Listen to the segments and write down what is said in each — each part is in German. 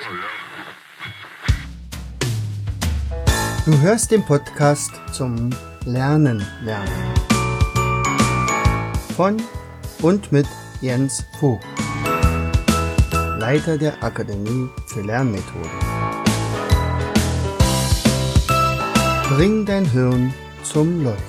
Du hörst den Podcast zum Lernen. Von und mit Jens Vogt, Leiter der Akademie für Lernmethoden. Bring dein Hirn zum Leuchten.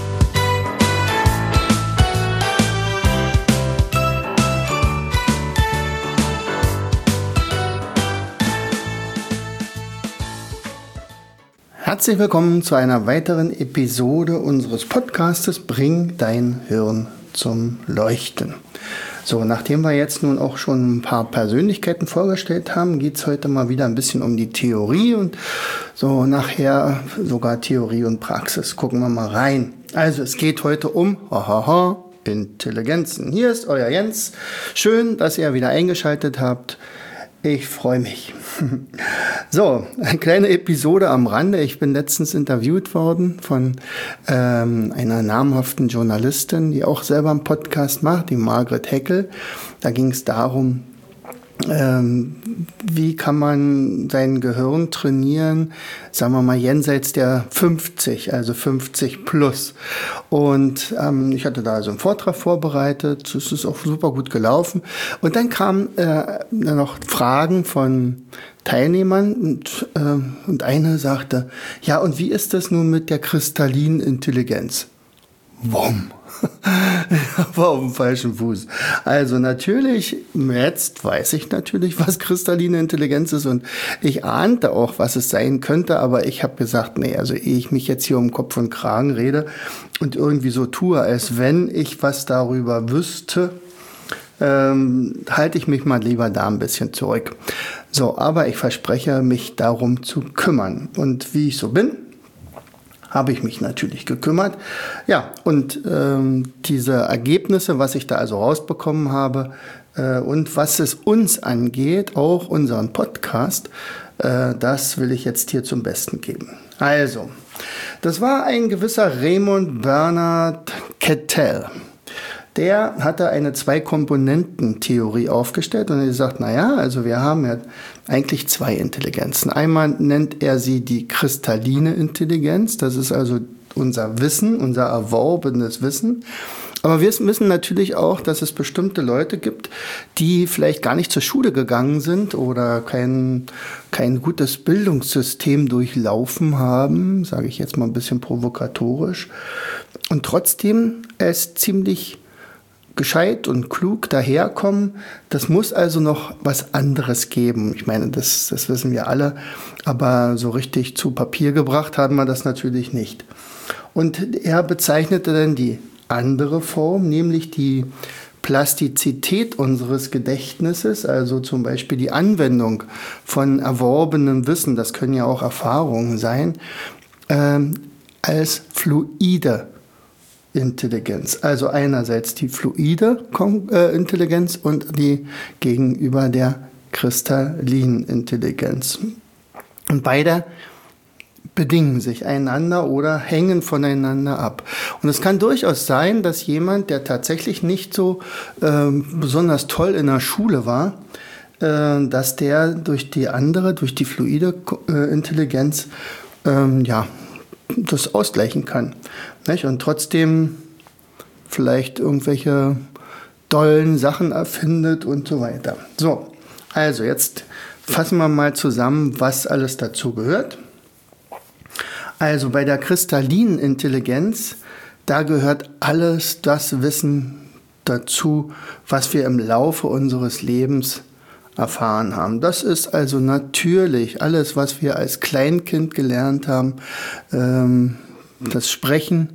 Herzlich willkommen zu einer weiteren Episode unseres Podcastes Bring dein Hirn zum Leuchten. So, nachdem wir jetzt nun auch schon ein paar Persönlichkeiten vorgestellt haben, geht es heute mal wieder ein bisschen um die Theorie und so nachher sogar Theorie und Praxis. Gucken wir mal rein. Also es geht heute um Intelligenzen. Hier ist euer Jens. Schön, dass ihr wieder eingeschaltet habt. Ich freue mich. So, eine kleine Episode am Rande. Ich bin letztens interviewt worden von einer namhaften Journalistin, die auch selber einen Podcast macht, die Margret Heckel. Da ging es darum, wie kann man sein Gehirn trainieren, sagen wir mal jenseits der 50, also 50 plus. Und ich hatte da also einen Vortrag vorbereitet, es ist auch super gut gelaufen. Und dann kamen noch Fragen von Teilnehmern und eine sagte, ja, und wie ist das nun mit der kristallinen Intelligenz? Wumm. War auf dem falschen Fuß. Also natürlich, jetzt weiß ich natürlich, was kristalline Intelligenz ist und ich ahnte auch, was es sein könnte, aber ich habe gesagt, nee, also ehe ich mich jetzt hier um Kopf und Kragen rede und irgendwie so tue, als wenn ich was darüber wüsste, halte ich mich mal lieber da ein bisschen zurück. So, aber ich verspreche, mich darum zu kümmern. Und wie ich so bin, habe ich mich natürlich gekümmert. Ja, und diese Ergebnisse, was ich da also rausbekommen habe und was es uns angeht, auch unseren Podcast, das will ich jetzt hier zum Besten geben. Also, das war ein gewisser Raymond Bernard Cattell. Der hatte eine Zwei-Komponenten-Theorie aufgestellt und er sagt, naja, also wir haben ja eigentlich zwei Intelligenzen. Einmal nennt er sie die kristalline Intelligenz, das ist also unser Wissen, unser erworbenes Wissen. Aber wir wissen natürlich auch, dass es bestimmte Leute gibt, die vielleicht gar nicht zur Schule gegangen sind oder kein gutes Bildungssystem durchlaufen haben, sage ich jetzt mal ein bisschen provokatorisch, und trotzdem es ziemlich gescheit und klug daherkommen. Das muss also noch was anderes geben. Ich meine, das wissen wir alle, aber so richtig zu Papier gebracht haben wir das natürlich nicht. Und er bezeichnete dann die andere Form, nämlich die Plastizität unseres Gedächtnisses, also zum Beispiel die Anwendung von erworbenem Wissen, das können ja auch Erfahrungen sein, als fluide Intelligenz. Also einerseits die fluide Intelligenz und die gegenüber der kristallinen Intelligenz. Und beide bedingen sich einander oder hängen voneinander ab. Und es kann durchaus sein, dass jemand, der tatsächlich nicht so besonders toll in der Schule war, dass der durch die fluide Intelligenz, das ausgleichen kann. Nicht? Und trotzdem vielleicht irgendwelche dollen Sachen erfindet und so weiter. So, also jetzt fassen wir mal zusammen, was alles dazu gehört. Also bei der kristallinen Intelligenz, da gehört alles das Wissen dazu, was wir im Laufe unseres Lebens erfahren haben. Das ist also natürlich alles, was wir als Kleinkind gelernt haben, das Sprechen,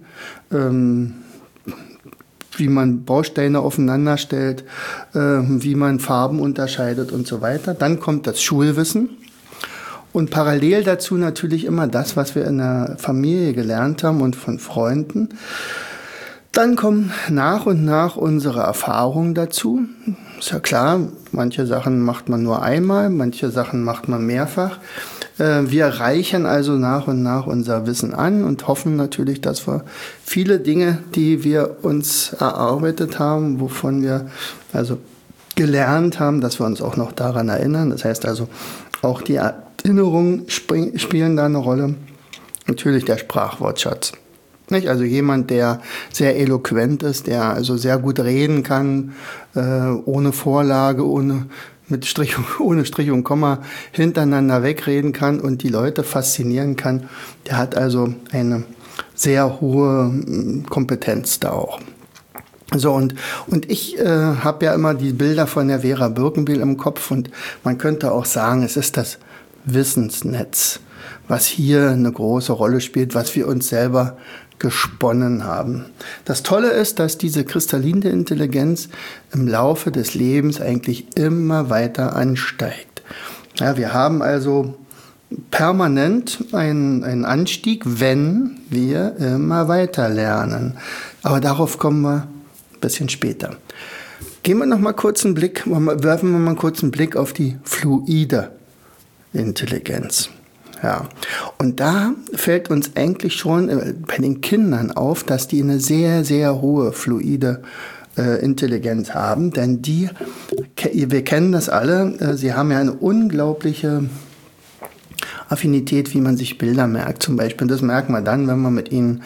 wie man Bausteine aufeinander stellt, wie man Farben unterscheidet und so weiter. Dann kommt das Schulwissen und parallel dazu natürlich immer das, was wir in der Familie gelernt haben und von Freunden. Dann kommen nach und nach unsere Erfahrungen dazu. Ist ja klar, manche Sachen macht man nur einmal, manche Sachen macht man mehrfach. Wir reichern also nach und nach unser Wissen an und hoffen natürlich, dass wir viele Dinge, die wir uns erarbeitet haben, wovon wir also gelernt haben, dass wir uns auch noch daran erinnern. Das heißt also, auch die Erinnerungen spielen da eine Rolle. Natürlich der Sprachwortschatz. Nicht? Also jemand, der sehr eloquent ist, der also sehr gut reden kann, ohne Vorlage, ohne Strich und Komma hintereinander wegreden kann und die Leute faszinieren kann, der hat also eine sehr hohe Kompetenz da auch. So, und ich habe ja immer die Bilder von der Vera Birkenbiel im Kopf und man könnte auch sagen, es ist das Wissensnetz, was hier eine große Rolle spielt, was wir uns selber gesponnen haben. Das Tolle ist, dass diese kristalline Intelligenz im Laufe des Lebens eigentlich immer weiter ansteigt. Ja, wir haben also permanent einen Anstieg, wenn wir immer weiter lernen. Aber darauf kommen wir ein bisschen später. Werfen wir mal kurz einen Blick auf die fluide Intelligenz. Ja, und da fällt uns eigentlich schon bei den Kindern auf, dass die eine sehr, sehr hohe fluide Intelligenz haben, denn wir kennen das alle, sie haben ja eine unglaubliche Affinität, wie man sich Bilder merkt zum Beispiel. Das merken wir dann, wenn wir mit ihnen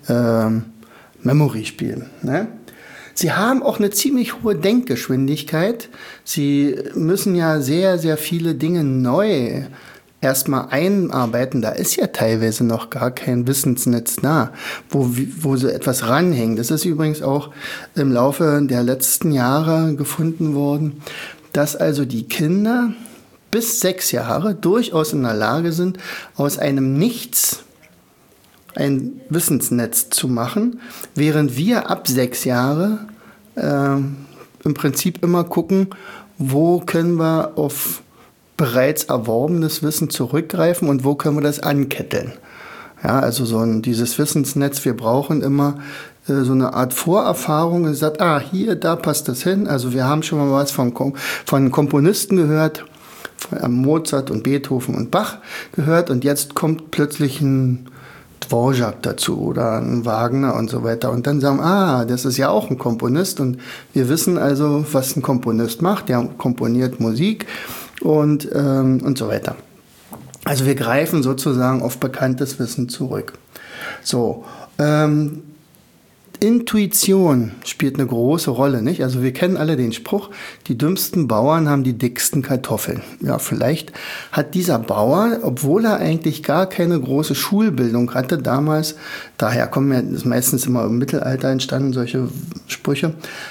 Memory spielen. Ne? Sie haben auch eine ziemlich hohe Denkgeschwindigkeit. Sie müssen ja sehr, sehr viele Dinge neu erstmal einarbeiten. Da ist ja teilweise noch gar kein Wissensnetz da, wo so etwas ranhängt. Das ist übrigens auch im Laufe der letzten Jahre gefunden worden, dass also die Kinder bis 6 Jahre durchaus in der Lage sind, aus einem Nichts ein Wissensnetz zu machen, während wir ab 6 Jahre im Prinzip immer gucken, wo können wir auf bereits erworbenes Wissen zurückgreifen und wo können wir das anketteln. Ja, also dieses Wissensnetz, wir brauchen immer so eine Art Vorerfahrung. Es sagt, hier, da passt das hin. Also wir haben schon mal was von Komponisten gehört, von Mozart und Beethoven und Bach gehört und jetzt kommt plötzlich ein Dvorak dazu oder ein Wagner und so weiter. Und dann sagen, das ist ja auch ein Komponist und wir wissen also, was ein Komponist macht. Der komponiert Musik und so weiter. Also wir greifen sozusagen auf bekanntes Wissen zurück. So, Intuition spielt eine große Rolle, nicht? Also wir kennen alle den Spruch, die dümmsten Bauern haben die dicksten Kartoffeln. Ja, vielleicht hat dieser Bauer, obwohl er eigentlich gar keine große Schulbildung hatte damals, daher ist meistens immer im Mittelalter entstanden, solche Sprüche,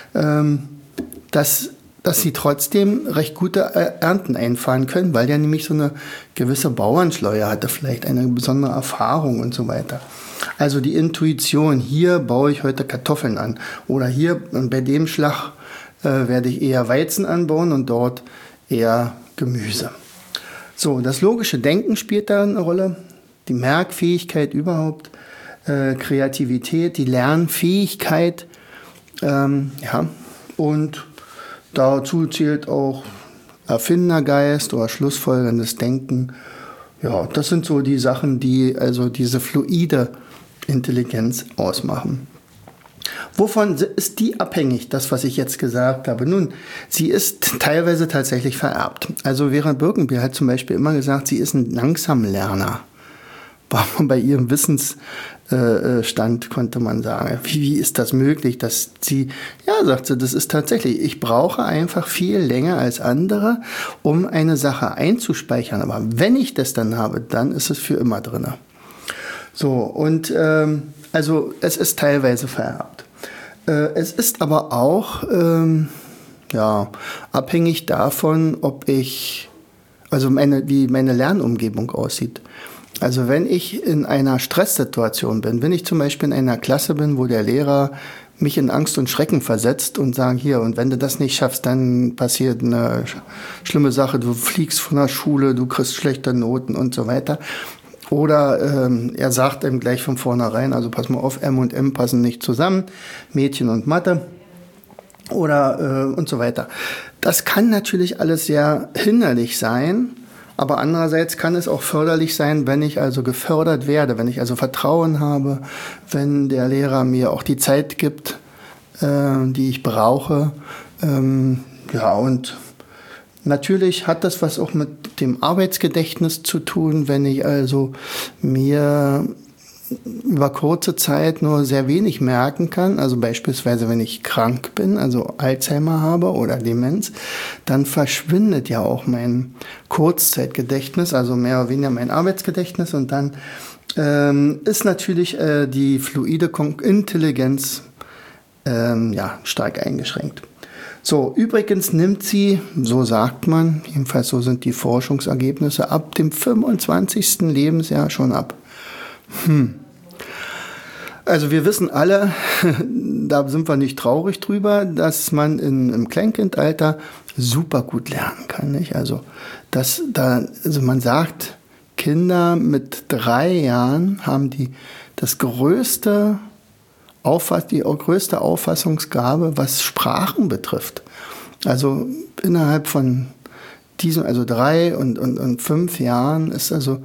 dass sie trotzdem recht gute Ernten einfahren können, weil der nämlich so eine gewisse Bauernschleue hatte, vielleicht eine besondere Erfahrung und so weiter. Also die Intuition, hier baue ich heute Kartoffeln an oder hier bei dem Schlag werde ich eher Weizen anbauen und dort eher Gemüse. So, das logische Denken spielt da eine Rolle, die Merkfähigkeit überhaupt, Kreativität, die Lernfähigkeit, und dazu zählt auch Erfindergeist oder schlussfolgerndes Denken. Ja, das sind so die Sachen, die also diese fluide Intelligenz ausmachen. Wovon ist die abhängig, das, was ich jetzt gesagt habe? Nun, sie ist teilweise tatsächlich vererbt. Also Vera Birkenbiel hat zum Beispiel immer gesagt, sie ist ein Langsamlerner. War man bei ihrem Wissensstand, konnte man sagen. Wie ist das möglich, dass sie, sagt sie, das ist tatsächlich, ich brauche einfach viel länger als andere, um eine Sache einzuspeichern. Aber wenn ich das dann habe, dann ist es für immer drin. So, und also es ist teilweise vererbt. Es ist aber auch abhängig davon, wie meine Lernumgebung aussieht. Also wenn ich in einer Stresssituation bin, wenn ich zum Beispiel in einer Klasse bin, wo der Lehrer mich in Angst und Schrecken versetzt und sagt, hier, und wenn du das nicht schaffst, dann passiert eine schlimme Sache, du fliegst von der Schule, du kriegst schlechte Noten und so weiter. Oder er sagt ihm gleich von vornherein, also pass mal auf, M und M passen nicht zusammen, Mädchen und Mathe oder und so weiter. Das kann natürlich alles sehr hinderlich sein, aber andererseits kann es auch förderlich sein, wenn ich also gefördert werde, wenn ich also Vertrauen habe, wenn der Lehrer mir auch die Zeit gibt, die ich brauche, Ja, und natürlich hat das was auch mit dem Arbeitsgedächtnis zu tun, wenn ich also mir über kurze Zeit nur sehr wenig merken kann, also beispielsweise wenn ich krank bin, also Alzheimer habe oder Demenz, dann verschwindet ja auch mein Kurzzeitgedächtnis, also mehr oder weniger mein Arbeitsgedächtnis, und dann ist natürlich die fluide Intelligenz stark eingeschränkt. So, übrigens nimmt sie, so sagt man, jedenfalls so sind die Forschungsergebnisse, ab dem 25. Lebensjahr schon ab. Also wir wissen alle, da sind wir nicht traurig drüber, dass man im Kleinkindalter super gut lernen kann. Nicht? Also man sagt, Kinder mit 3 Jahren haben die größte Auffassungsgabe, was Sprachen betrifft. Also innerhalb von diesen, also 3 und 5 Jahren ist also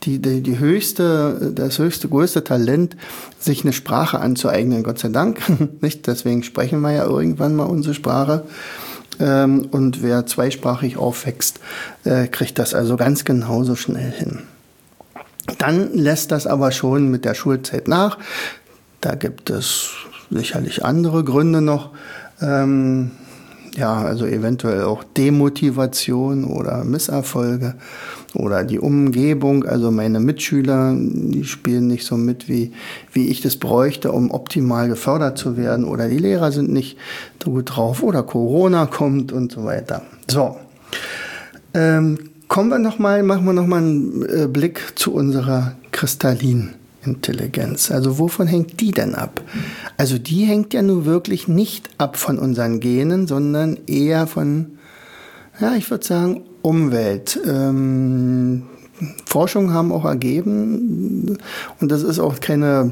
das größte Talent, sich eine Sprache anzueignen, Gott sei Dank. Nicht? Deswegen sprechen wir ja irgendwann mal unsere Sprache. Und wer zweisprachig aufwächst, kriegt das also ganz genauso schnell hin. Dann lässt das aber schon mit der Schulzeit nach. Da gibt es sicherlich andere Gründe noch. Also eventuell auch Demotivation oder Misserfolge oder die Umgebung, also meine Mitschüler, die spielen nicht so mit, wie ich das bräuchte, um optimal gefördert zu werden, oder die Lehrer sind nicht so gut drauf oder Corona kommt und so weiter. So, machen wir nochmal einen Blick zu unserer Kristallinintelligenz. Also wovon hängt die denn ab? Also die hängt ja nun wirklich nicht ab von unseren Genen, sondern eher von, ich würde sagen, Umwelt. Forschungen haben auch ergeben, und das ist auch keine,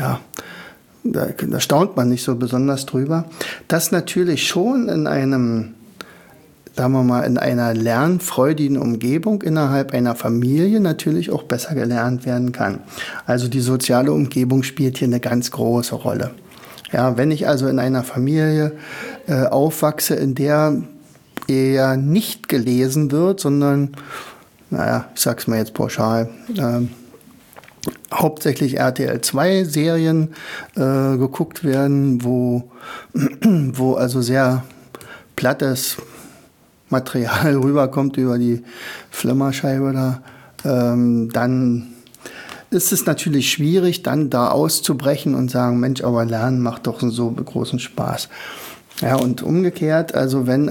da staunt man nicht so besonders drüber, dass natürlich schon in einem, sagen wir mal, in einer lernfreudigen Umgebung innerhalb einer Familie natürlich auch besser gelernt werden kann. Also die soziale Umgebung spielt hier eine ganz große Rolle. Ja, wenn ich also in einer Familie aufwachse, in der eher nicht gelesen wird, sondern, ich sag's mal jetzt pauschal, hauptsächlich RTL 2 Serien geguckt werden, wo also sehr plattes Material rüberkommt über die Flimmerscheibe da, dann ist es natürlich schwierig, dann da auszubrechen und sagen, Mensch, aber Lernen macht doch so großen Spaß. Ja, und umgekehrt, also wenn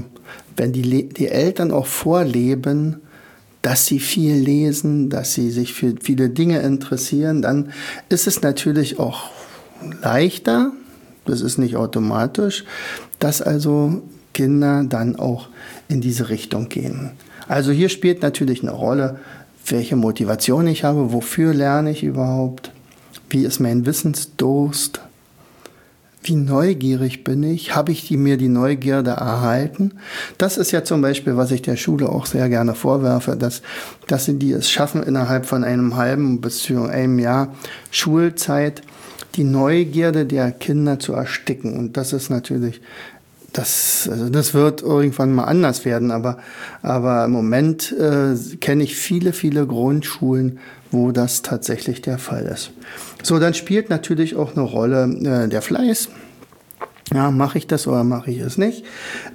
die Eltern auch vorleben, dass sie viel lesen, dass sie sich für viele Dinge interessieren, dann ist es natürlich auch leichter, das ist nicht automatisch, dass also Kinder dann auch in diese Richtung gehen. Also hier spielt natürlich eine Rolle, welche Motivation ich habe, wofür lerne ich überhaupt, wie ist mein Wissensdurst, wie neugierig bin ich, habe ich mir die Neugierde erhalten. Das ist ja zum Beispiel, was ich der Schule auch sehr gerne vorwerfe, dass sie es schaffen, innerhalb von einem halben bis zu einem Jahr Schulzeit die Neugierde der Kinder zu ersticken. Und das ist natürlich, das wird irgendwann mal anders werden, aber im Moment kenne ich viele, viele Grundschulen, wo das tatsächlich der Fall ist. So, dann spielt natürlich auch eine Rolle der Fleiß. Ja, mache ich das oder mache ich es nicht?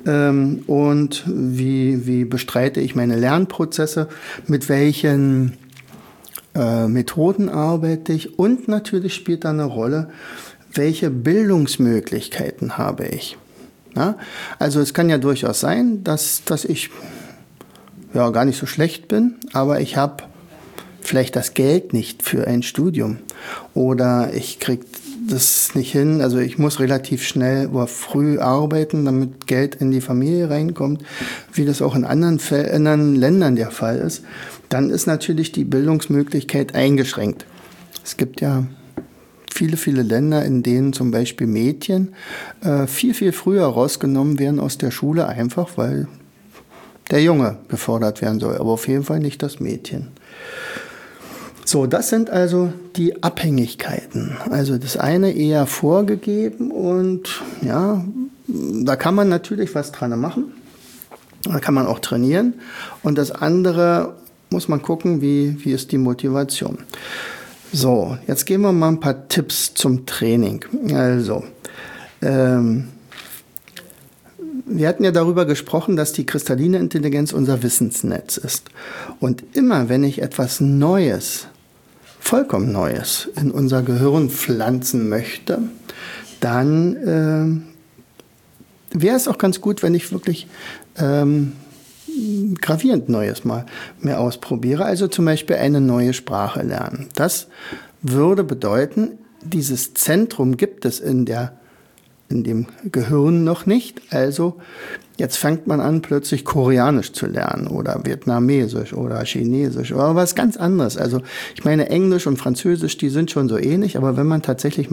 Und wie bestreite ich meine Lernprozesse? Mit welchen Methoden arbeite ich? Und natürlich spielt da eine Rolle, welche Bildungsmöglichkeiten habe ich? Ja, also es kann ja durchaus sein, dass ich gar nicht so schlecht bin, aber ich habe vielleicht das Geld nicht für ein Studium oder ich kriege das nicht hin, also ich muss relativ schnell oder früh arbeiten, damit Geld in die Familie reinkommt, wie das auch in anderen Ländern der Fall ist, dann ist natürlich die Bildungsmöglichkeit eingeschränkt. Es gibt ja viele, viele Länder, in denen zum Beispiel Mädchen viel, viel früher rausgenommen werden aus der Schule, einfach weil der Junge gefordert werden soll, aber auf jeden Fall nicht das Mädchen. So, das sind also die Abhängigkeiten. Also das eine eher vorgegeben und da kann man natürlich was dran machen. Da kann man auch trainieren. Und das andere muss man gucken, wie ist die Motivation. So, jetzt geben wir mal ein paar Tipps zum Training. Also, wir hatten ja darüber gesprochen, dass die kristalline Intelligenz unser Wissensnetz ist. Und immer wenn ich etwas Neues, vollkommen Neues, in unser Gehirn pflanzen möchte, dann wäre es auch ganz gut, wenn ich wirklich gravierend Neues mal mehr ausprobiere. Also zum Beispiel eine neue Sprache lernen. Das würde bedeuten, dieses Zentrum gibt es in dem Gehirn noch nicht. Also jetzt fängt man an, plötzlich Koreanisch zu lernen oder Vietnamesisch oder Chinesisch oder was ganz anderes. Also ich meine, Englisch und Französisch, die sind schon so ähnlich, aber wenn man tatsächlich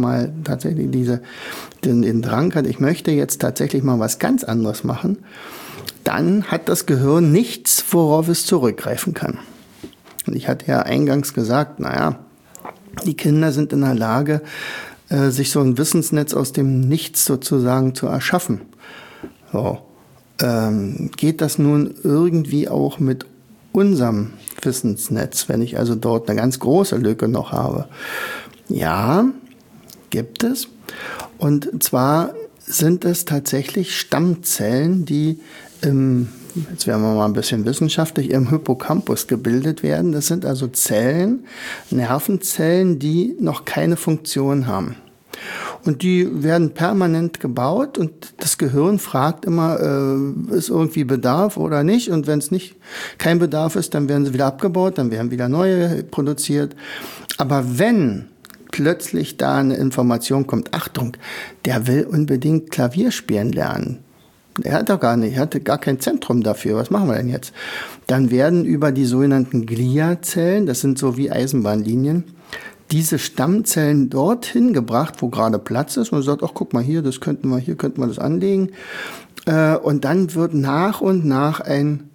den Drang hat, ich möchte jetzt tatsächlich mal was ganz anderes machen, dann hat das Gehirn nichts, worauf es zurückgreifen kann. Und ich hatte ja eingangs gesagt, die Kinder sind in der Lage, sich so ein Wissensnetz aus dem Nichts sozusagen zu erschaffen. So. Geht das nun irgendwie auch mit unserem Wissensnetz, wenn ich also dort eine ganz große Lücke noch habe? Ja, gibt es. Und zwar sind es tatsächlich Stammzellen, die jetzt werden wir mal ein bisschen wissenschaftlich, im Hippocampus gebildet werden. Das sind also Zellen, Nervenzellen, die noch keine Funktion haben. Und die werden permanent gebaut und das Gehirn fragt immer, ist irgendwie Bedarf oder nicht? Und wenn es kein Bedarf ist, dann werden sie wieder abgebaut, dann werden wieder neue produziert. Aber wenn plötzlich da eine Information kommt, Achtung, der will unbedingt Klavier spielen lernen. Er hatte gar kein Zentrum dafür. Was machen wir denn jetzt? Dann werden über die sogenannten Gliazellen, das sind so wie Eisenbahnlinien, diese Stammzellen dorthin gebracht, wo gerade Platz ist. Und man sagt, ach, guck mal hier könnten wir das anlegen. Und dann wird nach und nach ein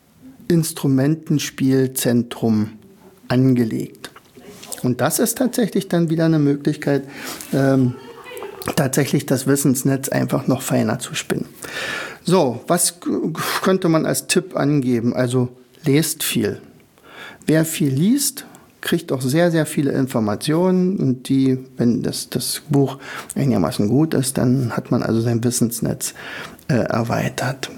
Instrumentenspielzentrum angelegt. Und das ist tatsächlich dann wieder eine Möglichkeit, tatsächlich das Wissensnetz einfach noch feiner zu spinnen. So, was könnte man als Tipp angeben? Also lest viel. Wer viel liest, kriegt auch sehr, sehr viele Informationen und wenn das Buch einigermaßen gut ist, dann hat man also sein Wissensnetz erweitert.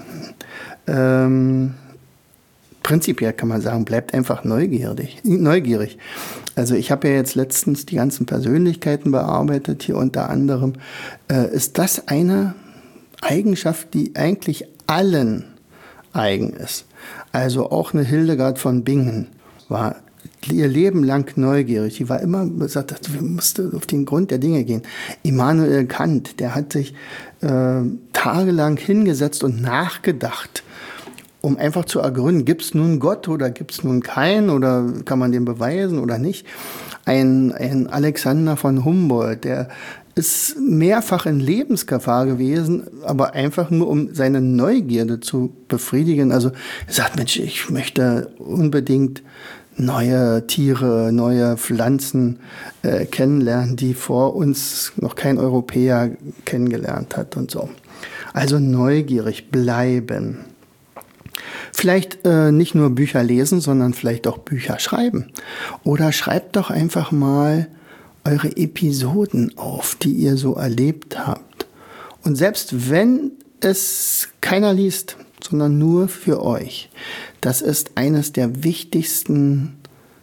Prinzipiell kann man sagen, bleibt einfach neugierig. Also ich habe ja jetzt letztens die ganzen Persönlichkeiten bearbeitet, hier unter anderem. Ist das eine Eigenschaft, die eigentlich allen eigen ist? Also auch eine Hildegard von Bingen war ihr Leben lang neugierig. Die war immer gesagt, wir mussten auf den Grund der Dinge gehen. Immanuel Kant, der hat sich tagelang hingesetzt und nachgedacht, um einfach zu ergründen, gibt es nun Gott oder gibt es nun keinen oder kann man den beweisen oder nicht. Ein Alexander von Humboldt, der ist mehrfach in Lebensgefahr gewesen, aber einfach nur, um seine Neugierde zu befriedigen. Also er sagt, Mensch, ich möchte unbedingt neue Tiere, neue Pflanzen kennenlernen, die vor uns noch kein Europäer kennengelernt hat und so. Also neugierig bleiben. Vielleicht nicht nur Bücher lesen, sondern vielleicht auch Bücher schreiben. Oder schreibt doch einfach mal eure Episoden auf, die ihr so erlebt habt. Und selbst wenn es keiner liest, sondern nur für euch, das ist eines der wichtigsten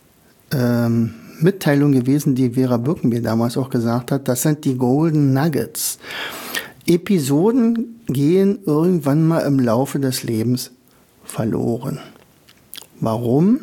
Mitteilungen gewesen, die Vera Birkenbier damals auch gesagt hat. Das sind die Golden Nuggets. Episoden gehen irgendwann mal im Laufe des Lebens verloren. Warum?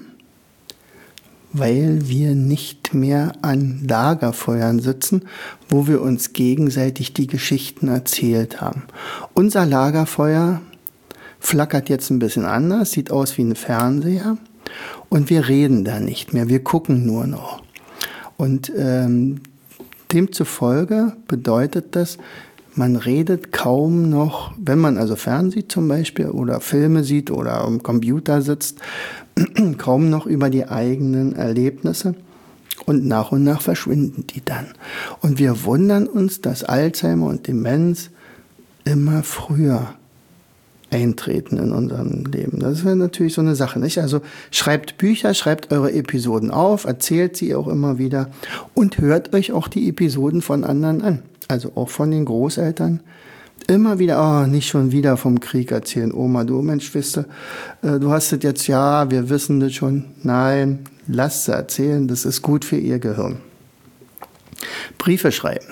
Weil wir nicht mehr an Lagerfeuern sitzen, wo wir uns gegenseitig die Geschichten erzählt haben. Unser Lagerfeuer flackert jetzt ein bisschen anders, sieht aus wie ein Fernseher und wir reden da nicht mehr, wir gucken nur noch. Und demzufolge bedeutet das, man redet kaum noch, wenn man also Fernsehen zum Beispiel oder Filme sieht oder am Computer sitzt, kaum noch über die eigenen Erlebnisse und nach verschwinden die dann. Und wir wundern uns, dass Alzheimer und Demenz immer früher eintreten in unserem Leben. Das ist natürlich so eine Sache, nicht? Also schreibt Bücher, schreibt eure Episoden auf, erzählt sie auch immer wieder und hört euch auch die Episoden von anderen an. Also auch von den Großeltern. Immer wieder, nicht schon wieder vom Krieg erzählen. Oma, du Mensch, wisst du hast das jetzt, ja, wir wissen das schon. Nein, lasst sie erzählen, das ist gut für ihr Gehirn. Briefe schreiben.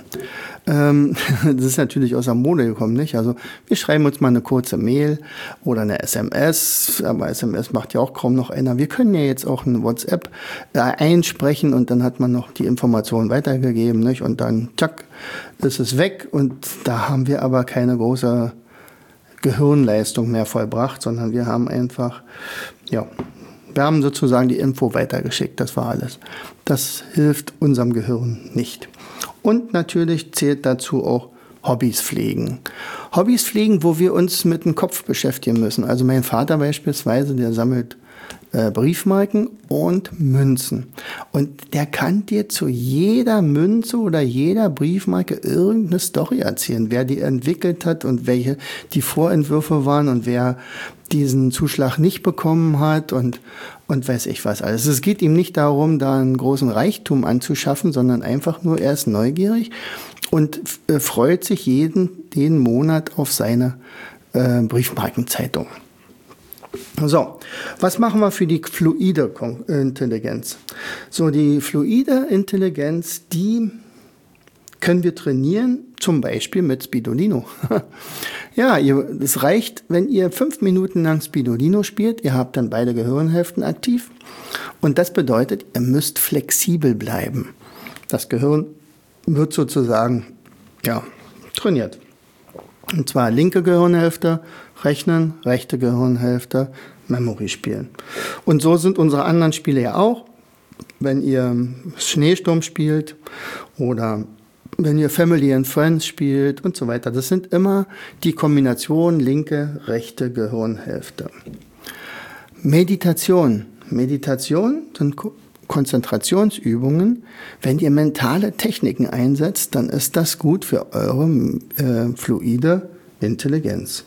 Das ist natürlich aus der Mode gekommen, nicht? Also wir schreiben uns mal eine kurze Mail oder eine SMS, aber SMS macht ja auch kaum noch einer. Wir können ja jetzt auch eine WhatsApp einsprechen und dann hat man noch die Informationen weitergegeben, nicht? Und dann, tschack, ist es weg und da haben wir aber keine große Gehirnleistung mehr vollbracht, sondern wir haben einfach, ja, wir haben sozusagen die Info weitergeschickt, das war alles. Das hilft unserem Gehirn nicht. Und natürlich zählt dazu auch Hobbys pflegen. Hobbys pflegen, wo wir uns mit dem Kopf beschäftigen müssen. Also mein Vater beispielsweise, der sammelt Briefmarken und Münzen. Und der kann dir zu jeder Münze oder jeder Briefmarke irgendeine Story erzählen, wer die entwickelt hat und welche die Vorentwürfe waren und wer diesen Zuschlag nicht bekommen hat und weiß ich was alles. Es geht ihm nicht darum, da einen großen Reichtum anzuschaffen, sondern einfach nur, er ist neugierig und freut sich jeden Monat auf seine Briefmarkenzeitung. So, was machen wir für die fluide Intelligenz? So, die fluide Intelligenz, die können wir trainieren, zum Beispiel mit Spidolino. Ja, es reicht, wenn ihr 5 Minuten lang Spidolino spielt, ihr habt dann beide Gehirnhälften aktiv und das bedeutet, ihr müsst flexibel bleiben. Das Gehirn wird sozusagen, ja, trainiert. Und zwar linke Gehirnhälfte, Rechnen, rechte Gehirnhälfte, Memory spielen. Und so sind unsere anderen Spiele ja auch. Wenn ihr Schneesturm spielt oder wenn ihr Family and Friends spielt und so weiter. Das sind immer die Kombination linke, rechte Gehirnhälfte. Meditation. Meditation sind Konzentrationsübungen. Wenn ihr mentale Techniken einsetzt, dann ist das gut für eure fluide Intelligenz.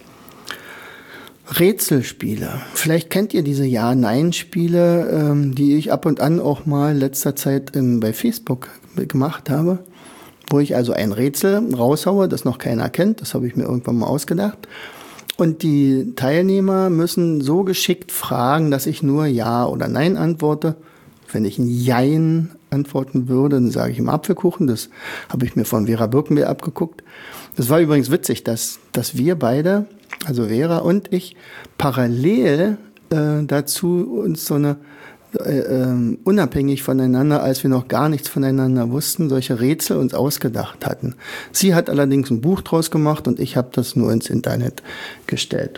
Rätselspiele. Vielleicht kennt ihr diese Ja-Nein-Spiele, die ich ab und an auch mal letzter Zeit bei Facebook gemacht habe, wo ich also ein Rätsel raushaue, das noch keiner kennt, das habe ich mir irgendwann mal ausgedacht. Und die Teilnehmer müssen so geschickt fragen, dass ich nur Ja oder Nein antworte. Wenn ich ein Jein antworten würde, dann sage ich im Apfelkuchen. Das habe ich mir von Vera Birkenbier abgeguckt. Das war übrigens witzig, dass wir beide, also Vera und ich, parallel dazu uns so eine unabhängig voneinander, als wir noch gar nichts voneinander wussten, solche Rätsel uns ausgedacht hatten. Sie hat allerdings ein Buch draus gemacht und ich habe das nur ins Internet gestellt.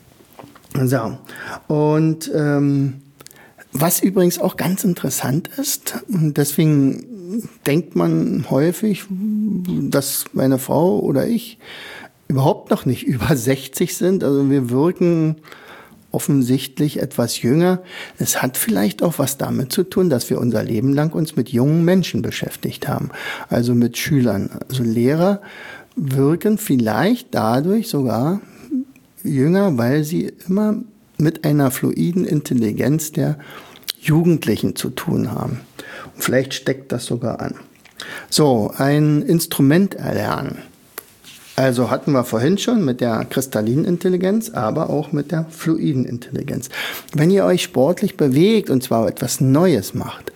So, und was übrigens auch ganz interessant ist, und deswegen denkt man häufig, dass meine Frau oder ich überhaupt noch nicht über 60 sind. Also wir wirken offensichtlich etwas jünger. Es hat vielleicht auch was damit zu tun, dass wir unser Leben lang uns mit jungen Menschen beschäftigt haben, also mit Schülern. Also Lehrer wirken vielleicht dadurch sogar jünger, weil sie immer mit einer fluiden Intelligenz der Jugendlichen zu tun haben. Und vielleicht steckt das sogar an. So, ein Instrument erlernen. Also hatten wir vorhin schon mit der kristallinen Intelligenz, aber auch mit der fluiden Intelligenz. Wenn ihr euch sportlich bewegt und zwar etwas Neues macht,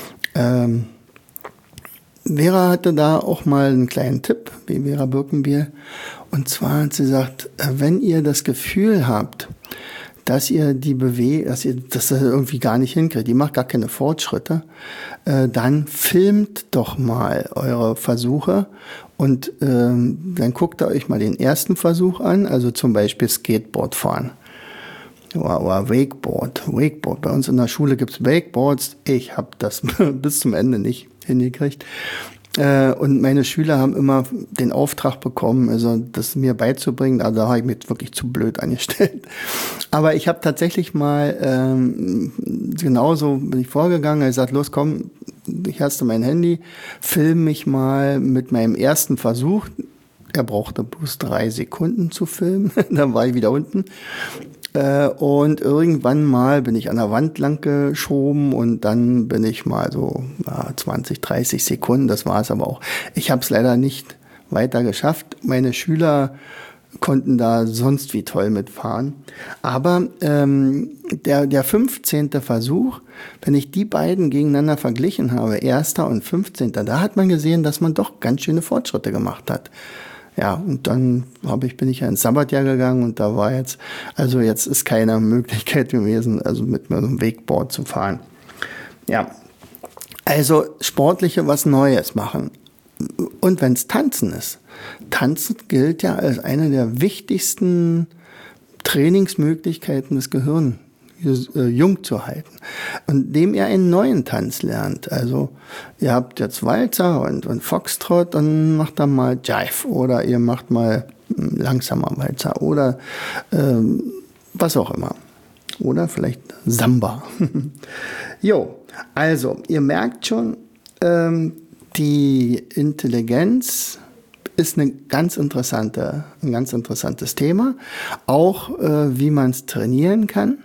Vera hatte da auch mal einen kleinen Tipp, wie Vera Birkenbier. Und zwar hat sie gesagt, wenn ihr das Gefühl habt, dass ihr dass ihr das irgendwie gar nicht hinkriegt, ihr macht gar keine Fortschritte, dann filmt doch mal eure Versuche und dann guckt ihr euch mal den ersten Versuch an, also zum Beispiel Skateboard fahren oder Wakeboard. Bei uns in der Schule gibt's Wakeboards, ich habe das bis zum Ende nicht hingekriegt. Und meine Schüler haben immer den Auftrag bekommen, also das mir beizubringen. Also da habe ich mich wirklich zu blöd angestellt. Aber ich habe tatsächlich mal genauso bin ich vorgegangen. Ich gesagt, los komm, ich hast du mein Handy, film mich mal mit meinem ersten Versuch. Er brauchte bloß 3 Sekunden zu filmen, dann war ich wieder unten. Und irgendwann mal bin ich an der Wand lang geschoben und dann bin ich mal so 20, 30 Sekunden, das war es aber auch. Ich habe es leider nicht weiter geschafft. Meine Schüler konnten da sonst wie toll mitfahren. Aber der 15. Versuch, wenn ich die beiden gegeneinander verglichen habe, 1. und 15., da hat man gesehen, dass man doch ganz schöne Fortschritte gemacht hat. Ja, und dann bin ich ja ins Sabbatjahr gegangen und da war jetzt ist keine Möglichkeit gewesen, also mit mir so einem Wakeboard zu fahren. Ja, also sportliche was Neues machen. Und wenn es Tanzen ist, Tanzen gilt ja als eine der wichtigsten Trainingsmöglichkeiten des Gehirns, jung zu halten. Und indem ihr einen neuen Tanz lernt, also ihr habt jetzt Walzer und Foxtrot, dann macht dann mal Jive oder ihr macht mal langsamer Walzer oder was auch immer. Oder vielleicht Samba. Jo, also ihr merkt schon, die Intelligenz ist ein ganz interessantes Thema, auch wie man es trainieren kann.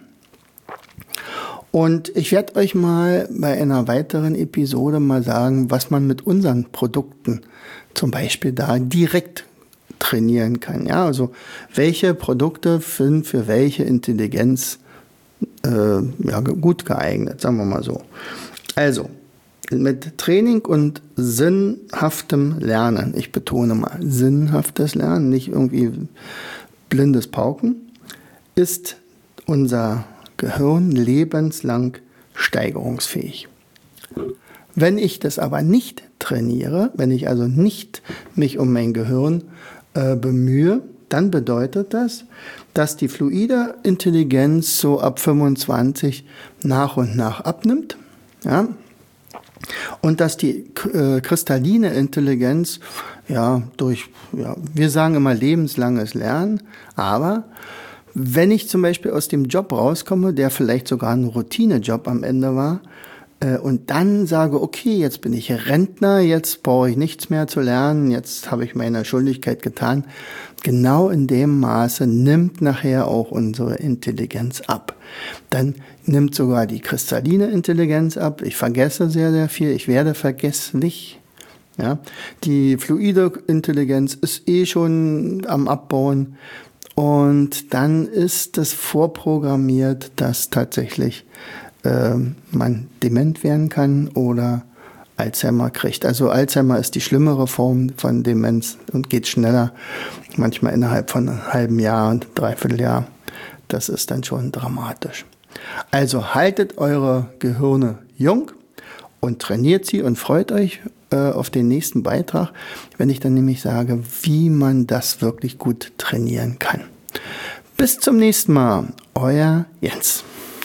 Und ich werde euch mal bei einer weiteren Episode mal sagen, was man mit unseren Produkten zum Beispiel da direkt trainieren kann. Ja, also welche Produkte sind für welche Intelligenz gut geeignet, sagen wir mal so. Also mit Training und sinnhaftem Lernen, ich betone mal sinnhaftes Lernen, nicht irgendwie blindes Pauken, ist unser Gehirn lebenslang steigerungsfähig. Wenn ich das aber nicht trainiere, wenn ich also nicht mich um mein Gehirn bemühe, dann bedeutet das, dass die fluide Intelligenz so ab 25 nach und nach abnimmt, ja, und dass die kristalline Intelligenz wir sagen immer lebenslanges Lernen, aber wenn ich zum Beispiel aus dem Job rauskomme, der vielleicht sogar ein Routinejob am Ende war, und dann sage, okay, jetzt bin ich Rentner, jetzt brauche ich nichts mehr zu lernen, jetzt habe ich meine Schuldigkeit getan. Genau in dem Maße nimmt nachher auch unsere Intelligenz ab. Dann nimmt sogar die kristalline Intelligenz ab. Ich vergesse sehr, sehr viel. Ich werde vergesslich. Ja, die fluide Intelligenz ist schon am Abbauen. Und dann ist es vorprogrammiert, dass tatsächlich man dement werden kann oder Alzheimer kriegt. Also Alzheimer ist die schlimmere Form von Demenz und geht schneller, manchmal innerhalb von einem halben Jahr und Dreivierteljahr. Das ist dann schon dramatisch. Also haltet eure Gehirne jung und trainiert sie und freut euch auf den nächsten Beitrag, wenn ich dann nämlich sage, wie man das wirklich gut trainieren kann. Bis zum nächsten Mal, euer Jens.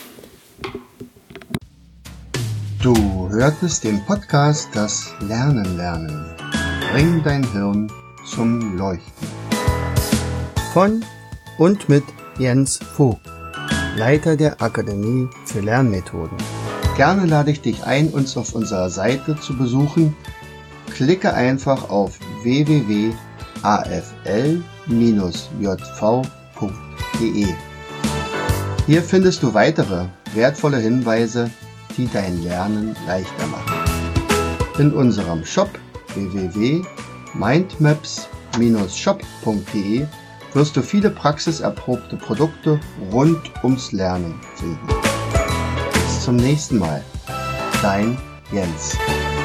Du hörtest den Podcast Das Lernen lernen. Bring dein Hirn zum Leuchten. Von und mit Jens Vogt, Leiter der Akademie für Lernmethoden. Gerne lade ich dich ein, uns auf unserer Seite zu besuchen. Klicke einfach auf www.afl-jv.de. Hier findest du weitere wertvolle Hinweise, die dein Lernen leichter machen. In unserem Shop www.mindmaps-shop.de wirst du viele praxiserprobte Produkte rund ums Lernen finden. Bis zum nächsten Mal. Dein Jens.